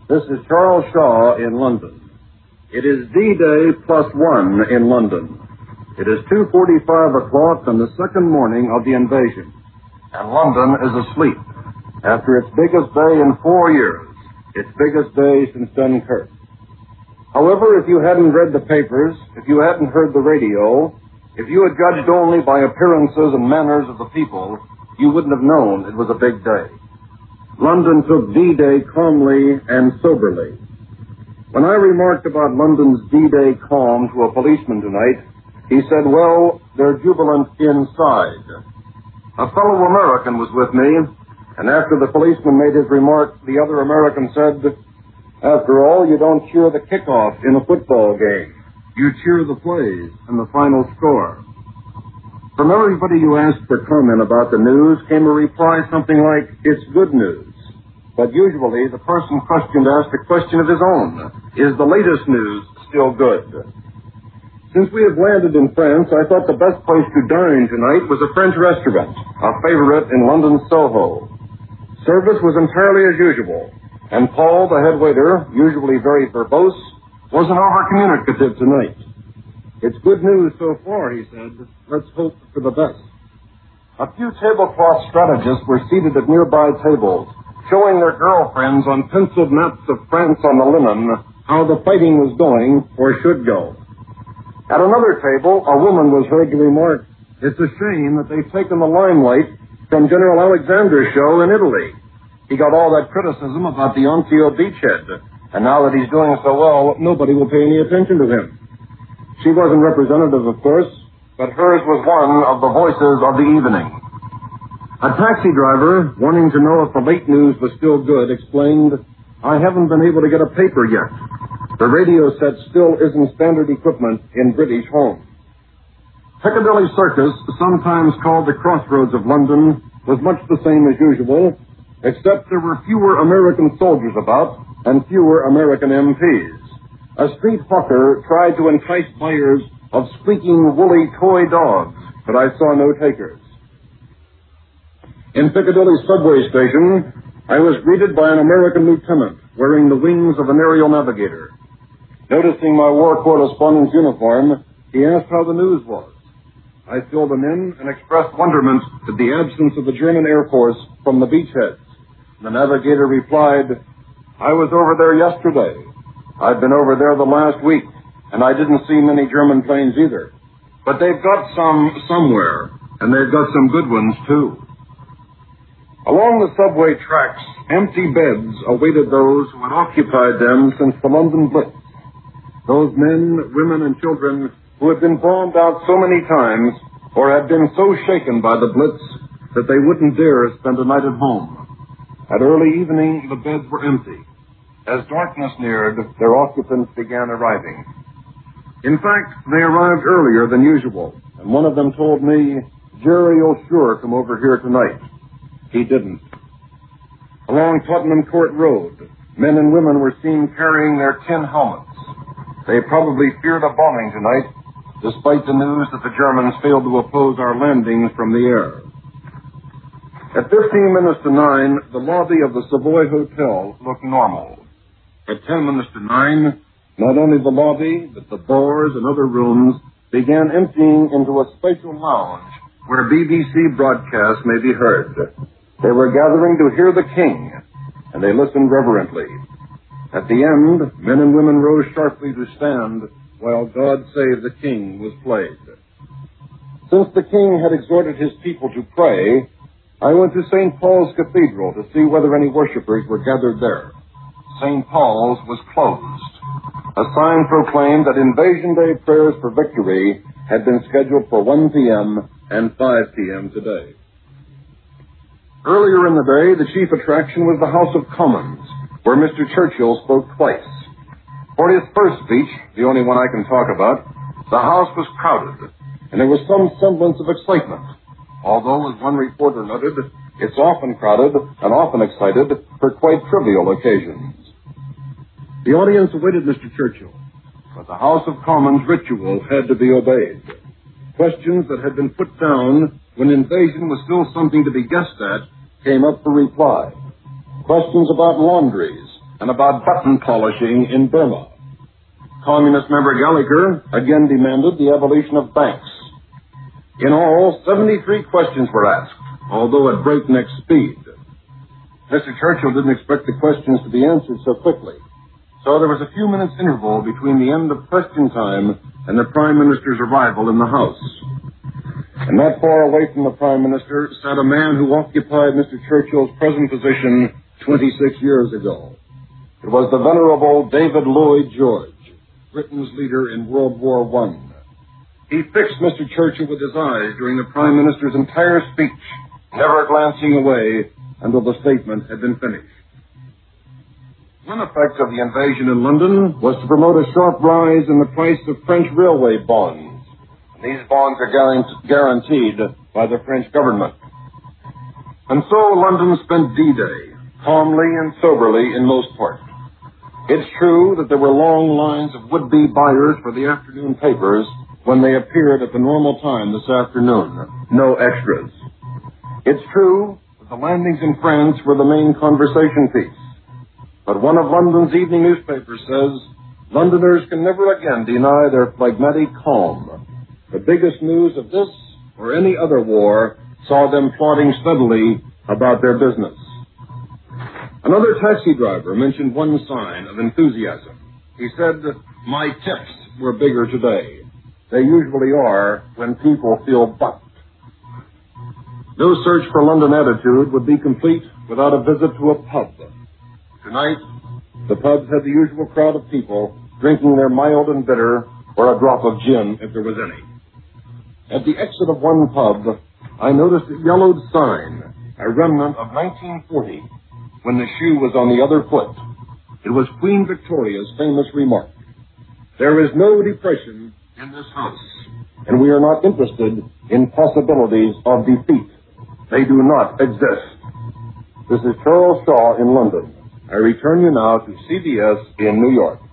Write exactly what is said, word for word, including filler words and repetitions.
This is Charles Shaw in London. It is D-Day plus one in London. It is two forty-five o'clock on the second morning of the invasion, and London is asleep after its biggest day in four years, its biggest day since Dunkirk. However, if you hadn't read the papers, if you hadn't heard the radio, if you had judged only by appearances and manners of the people, you wouldn't have known it was a big day. London took D-Day calmly and soberly. When I remarked about London's D-Day calm to a policeman tonight, he said, well, they're jubilant inside. A fellow American was with me, and after the policeman made his remark, the other American said, after all, you don't cheer the kickoff in a football game. You cheer the plays and the final score. From everybody who asked for comment about the news came a reply something like, it's good news. But usually the person questioned asked a question of his own. Is the latest news still good? Since we have landed in France, I thought the best place to dine tonight was a French restaurant, a favorite in London's Soho. Service was entirely as usual, and Paul, the head waiter, usually very verbose, wasn't over-communicative tonight. It's good news so far, he said. Let's hope for the best. A few tablecloth strategists were seated at nearby tables, showing their girlfriends on penciled maps of France on the linen how the fighting was going or should go. At another table, a woman was heard to remark, it's a shame that they've taken the limelight from General Alexander's show in Italy. He got all that criticism about the Anzio beachhead, and now that he's doing so well, nobody will pay any attention to him. She wasn't representative, of course, but hers was one of the voices of the evening. A taxi driver, wanting to know if the late news was still good, explained, I haven't been able to get a paper yet. The radio set still isn't standard equipment in British homes. Piccadilly Circus, sometimes called the crossroads of London, was much the same as usual, except there were fewer American soldiers about and fewer American M Ps. A street hawker tried to entice buyers of squeaking woolly toy dogs, but I saw no takers. In Piccadilly subway station, I was greeted by an American lieutenant wearing the wings of an aerial navigator. Noticing my war correspondent's uniform, he asked how the news was. I filled him in and expressed wonderment at the absence of the German Air Force from the beachheads. The navigator replied, I was over there yesterday. I've been over there the last week, and I didn't see many German planes either. But they've got some somewhere, and they've got some good ones, too. Along the subway tracks, empty beds awaited those who had occupied them since the London Blitz. Those men, women, and children who had been bombed out so many times or had been so shaken by the Blitz that they wouldn't dare spend a night at home. At early evening, the beds were empty. As darkness neared, their occupants began arriving. In fact, they arrived earlier than usual, and one of them told me, Jerry'll sure come over here tonight. He didn't. Along Tottenham Court Road, men and women were seen carrying their tin helmets. They probably feared a bombing tonight, despite the news that the Germans failed to oppose our landings from the air. At fifteen minutes to nine, the lobby of the Savoy Hotel looked normal. At ten minutes to nine, not only the lobby, but the doors and other rooms began emptying into a spatial lounge where B B C broadcasts may be heard. They were gathering to hear the King, and they listened reverently. At the end, men and women rose sharply to stand while God Save the King was played. Since the King had exhorted his people to pray, I went to Saint Paul's Cathedral to see whether any worshipers were gathered there. Saint Paul's was closed. A sign proclaimed that Invasion Day prayers for victory had been scheduled for one p.m. and five p.m. today. Earlier in the day, the chief attraction was the House of Commons, where Mister Churchill spoke twice. For his first speech, the only one I can talk about, the House was crowded, and there was some semblance of excitement. Although, as one reporter noted, it's often crowded and often excited for quite trivial occasions. The audience awaited Mister Churchill, but the House of Commons ritual had to be obeyed. Questions that had been put down when invasion was still something to be guessed at came up for reply. Questions about laundries, and about button polishing in Burma. Communist member Gallagher again demanded the abolition of banks. In all, seventy-three questions were asked, although at breakneck speed. Mister Churchill didn't expect the questions to be answered so quickly, so there was a few minutes interval between the end of question time and the Prime Minister's arrival in the House. And not far away from the Prime Minister sat a man who occupied Mister Churchill's present position twenty-six years ago. It was the venerable David Lloyd George, Britain's leader in World War One. He fixed Mister Churchill with his eyes during the Prime Minister's entire speech, never glancing away until the statement had been finished. One effect of the invasion in London was to promote a sharp rise in the price of French railway bonds. These bonds are guaranteed by the French government. And so London spent D-Day, calmly and soberly in most part. It's true that there were long lines of would-be buyers for the afternoon papers when they appeared at the normal time this afternoon. No extras. It's true that the landings in France were the main conversation piece. But one of London's evening newspapers says, Londoners can never again deny their phlegmatic calm. The biggest news of this or any other war saw them plodding steadily about their business. Another taxi driver mentioned one sign of enthusiasm. He said, my tips were bigger today. They usually are when people feel bucked. No search for London attitude would be complete without a visit to a pub. Tonight, the pubs had the usual crowd of people drinking their mild and bitter or a drop of gin if there was any. At the exit of one pub, I noticed a yellowed sign, a remnant of nineteen forty, when the shoe was on the other foot. It was Queen Victoria's famous remark, there is no depression in this house, and we are not interested in possibilities of defeat. They do not exist. This is Charles Shaw in London. I return you now to C B S in New York.